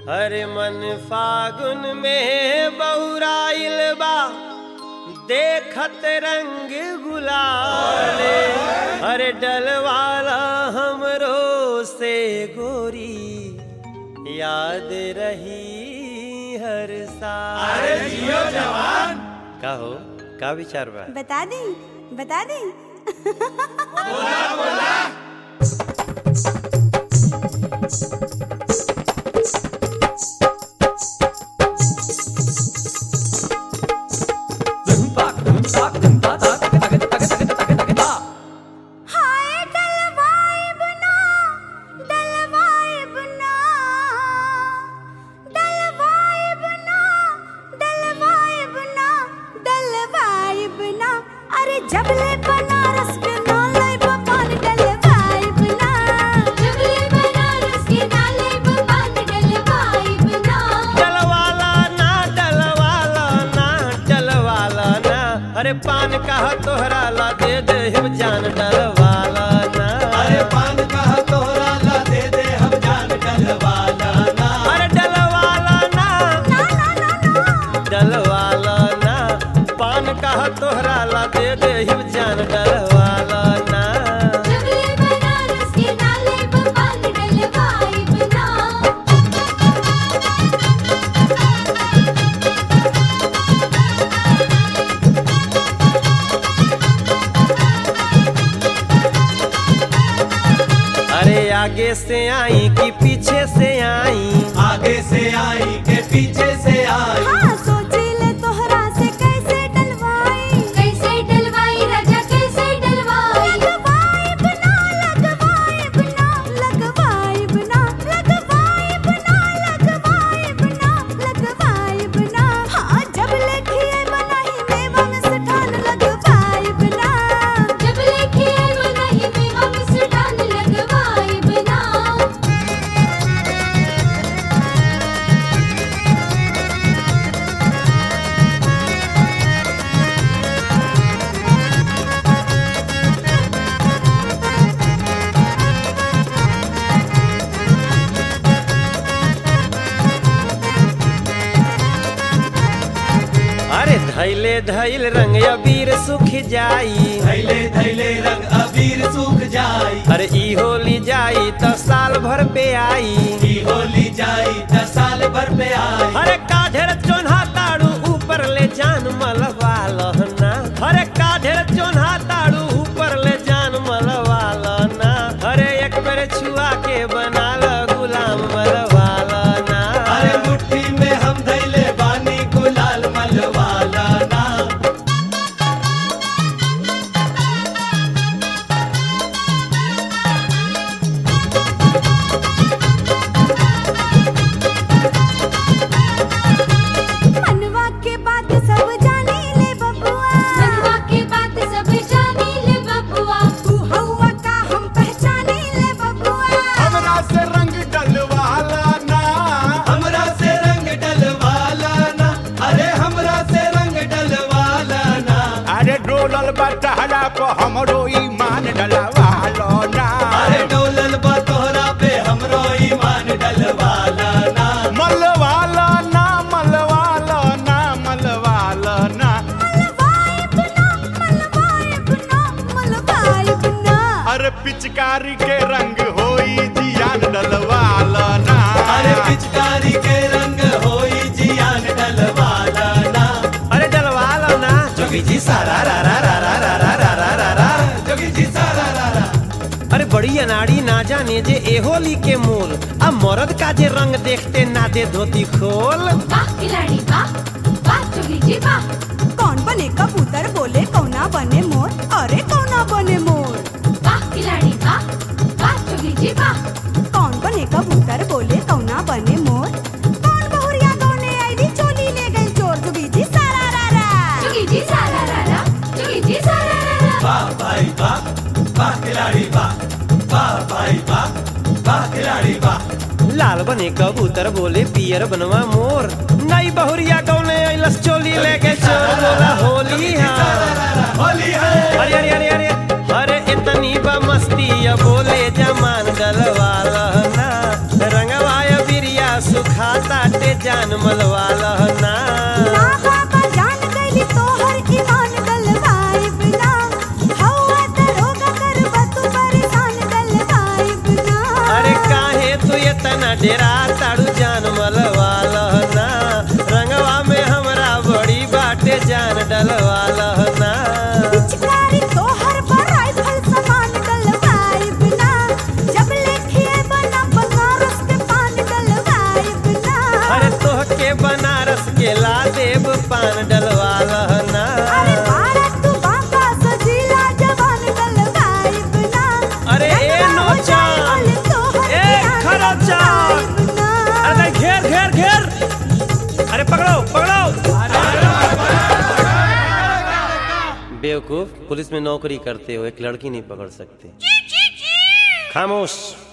हरे मन फागुन में बहुराइल बा देखत रंग गुलाले। हरे डलवाला हमरो से गोरी याद रही हर साल। अरे जियो जवान। का हो का विचार बा? बता दे बोला बोला। जबले बनारस के नाले बपान डलवाई बना, जबले बनारस के नाले बपान डलवाई बना। डलवाला ना अरे पान कहा तोहरा ला दे दे हम जान डलवाला ना। अरे पान कहा तोहरा ला दे दे हम जान डलवाला ना। अरे डलवाला ना डलवाला ना पान कहा तोहरा ला दे दे हम जान डलवाला ना। जबले बनारस के नाले बपान डलवाई बना। अरे आगे से आई कि पीछे से आई? आगे से आई के पीछे से आई। हाँ सोचिले तोहरा से कैसे डलवाई राजा कैसे डलवाई। लगवाई बना लगवाई बना लगवाई बना लगवाई बना लगवाई बना लगवाई बना। हाँ जब लेखिए बनाही मेवा में सुठान लगवाई बना, जब लेखिए बनाही मेवा में सुठान लगवाई बना। अरे धैले धैल रंग अबीर सुख जाई। धैले धैले रंग अबीर सूख जाई। अरे ई होली जाई तो साल भर पे आई। की होली जाई 10 साल भर पे आई। अरे काढेर चोन्हा ताड़ू ऊपर ले जान मलवा लहना। अरे काढेर चोन्हा ताड़ू ऊपर ले जान मलवा लहना। अरे एक बेर छुआ के बना ल गुलाम मलवा लहना। अरे मुट्ठी में हम धैले बानी गुलाल मलवाला ना। मनवा के बात सब जानी ले बबुआ, मनवा के बात सब जानी ले बबुआ। तू हवा का हम पहचानी ले बबुआ। हमरा से रंग डलवाला ना। हमरा से रंग डलवाला ना। अरे हमरा से रंग डलवाला ना। अरे डोलल बटहला को हमरो ईमान डलवालो ना। अरे डोलल बा तोहरा पे हमरो ईमान डलवाला ना। मलवाला ना मलवाला ना मलवाला ना। मलवाई बना मलवाई बना मलवाई बना। अरे पिचकारी के रंग होई जियान डलवाला ना। अरे पिचकारी के रंग होई जियान डलवाला ना। अरे डलवाला ना जोगी जी सारा रा रा रा रा रा रा रा रा रा रा। जोगी जी सारा रा रा। अरे बड़ी अनाड़ी ना जाने जे ए होली के मोल। अब मर्द का जे रंग देखते ना दे धोती खोल। वाह खिलाड़ी वाह जोगी जी वाह। कौन बने कबूतर बोले कौना बने मोर, अरे कौना बने मोर। वाह खिलाड़ी वाह जोगी जी वाह। कौन बने कबूतर बोले कौना बने मोर। कौन बहुरिया कौने आईली चोली ले गई चोर। जोगी जी सारा रा रा जोगी जी सारा रा रा जोगी जी सारा रा रा। वाह भाई वाह। वाह खिलाड़ी वाह। वाह भाई वाह। वाह खिलाड़ी वाह। लाल बने कबूतर बोले पियर बनवा मोर। नई बहुरिया कौने अइलस चोली लेके चोर बोला होली हाँ। होली है। अरे अरे अरे अरे अरे इतनी बा मस्ती बोले जमान डलवाला ना। रंगवाया बिरिया सुखाताटे जान मलवालहना ना बाबा जान गइली तोहर ईमान गलवाइब ना हवा दरोगा करबा तू परेशान गलवाइब ना अरे काहे तू इतना डेरा ताड़ू जान मलवालहना रंगवा में हमरा बड़ी बाटे जान डलवालहना पिचकारी तोहर पर राइफल सामान गलवाइब ना जब लेखिए बना बनारस के पान गलवाइब ना अरे तोहके बनारस के ला देव पान डलवालहना अरे भारत तू बांका सजीला जवान गलवाइब ना अरे ए नौचान ए खरचान अरे घेर घेर घेर अरे पकड़ो पकड़ो बेवकूफ पुलिस में नौकरी करते हो एक लड़की नहीं पकड़ सकते खामोश